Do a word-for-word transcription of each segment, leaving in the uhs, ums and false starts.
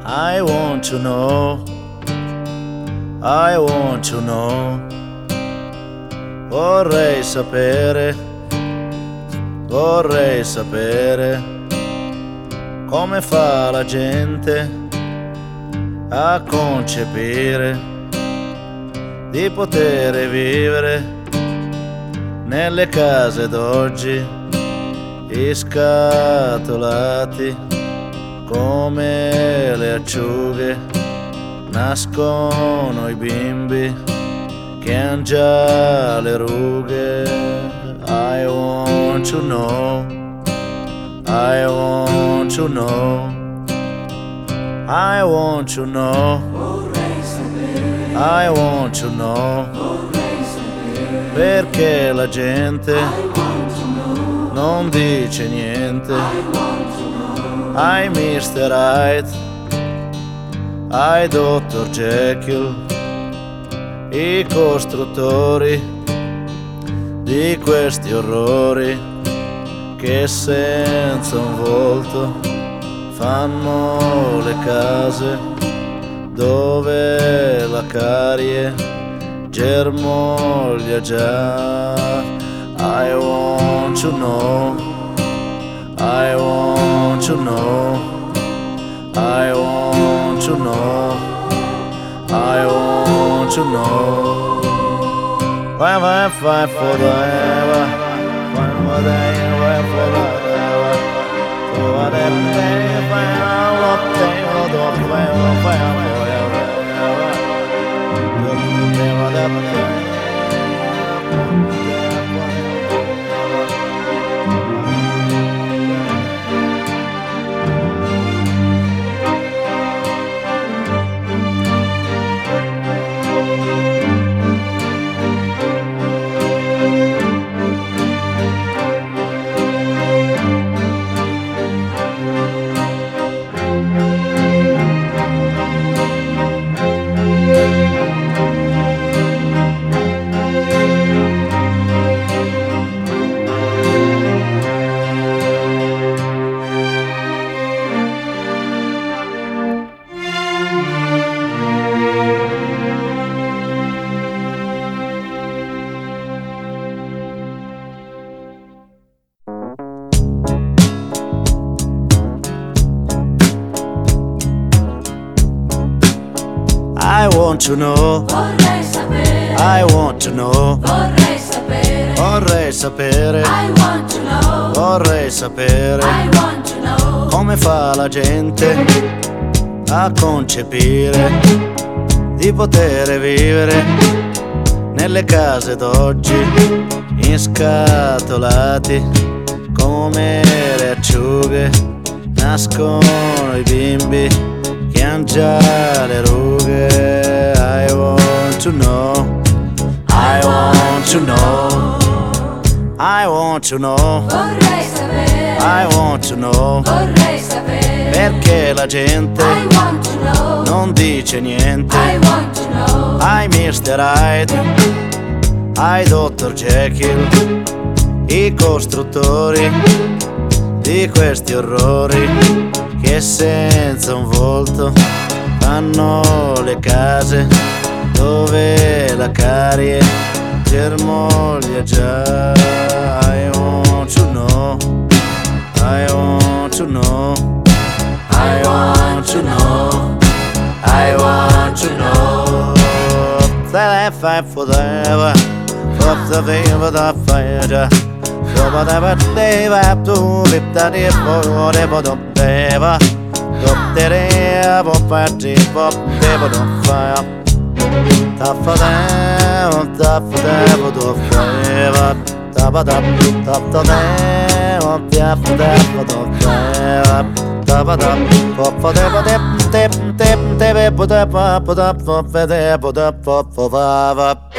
I want to know, I want to know. Vorrei sapere, vorrei sapere come fa la gente a concepire di poter vivere nelle case d'oggi iscatolati come le acciughe. Nascono i bimbi che han già le rughe. I want to know, I want to know, I want to know, I want to know, perché la gente non dice niente. I mister Hyde, I dottor Jekyll, i costruttori di questi orrori che senza un volto fanno le case dove la carie germoglia già. I want to know, I want to know, I want to know, I want to know. Why am I fight for the ever? Why am I there? Why for the ever? So what am I there? Why am I not there? Why am I fight forever? Never that thing. I want to know, vorrei sapere, I want to know, vorrei sapere, vorrei sapere, I want to know, vorrei sapere I want to know, come fa la gente a concepire di poter vivere nelle case d'oggi inscatolati come le acciughe. Nascono i bimbi che han già le rughe. I want to know, I want to know, I want to know, vorrei sapere, I want to know, vorrei sapere, perché la gente I want to know, non dice niente. I want to know, I mister Hyde, I dottor Jekyll, i costruttori di questi orrori che senza un volto fanno le case dove la carie germoglia già. I want to know, I want to know, I want to know, I want to know. That I fight forever, for the favor the fire. So whatever they have to live that if for whatever the favor. Up there, up party, up there, don't fire. Tough for them, tough for them, but don't fire. Top of them, top of them, up there for them, but don't fire. Top of them, up for them, but them, them, them, them, put up, put up, put up, put up, put up, put up.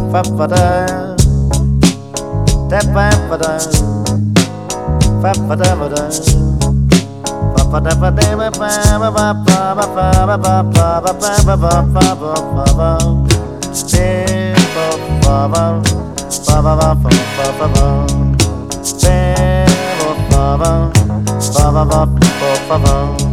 fa fa da da fa fa da fa fa da fa da fa fa da fa da fa fa fa fa fa fa fa fa fa fa fa fa fa se fa fa fa fa fa fa fa fa fa se fa fa fa fa fa fa fa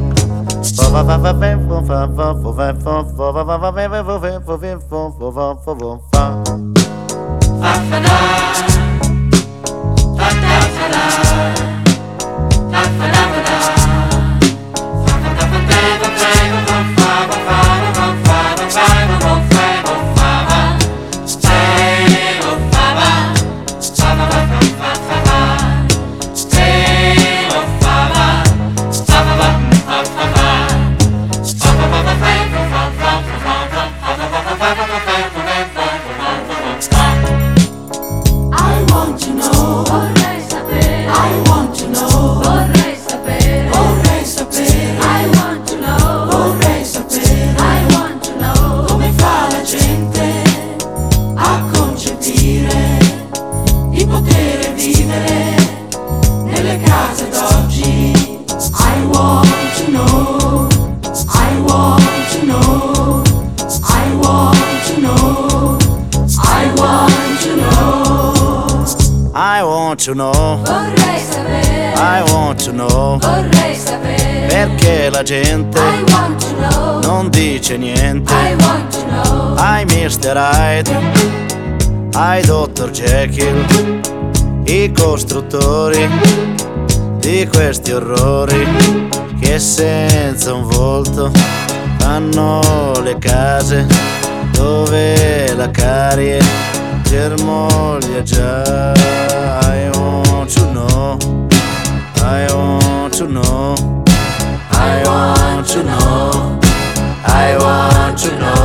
I want to know, Vorrei sapere, I want to know, vorrei sapere, perché la gente I want to know, non dice niente. I want to know, Ai mister Hyde, ai dottor Jekyll, i costruttori di questi orrori che senza un volto fanno le case dove la carie germoglia già. I want to know, I want to know, I want to know, I want to know.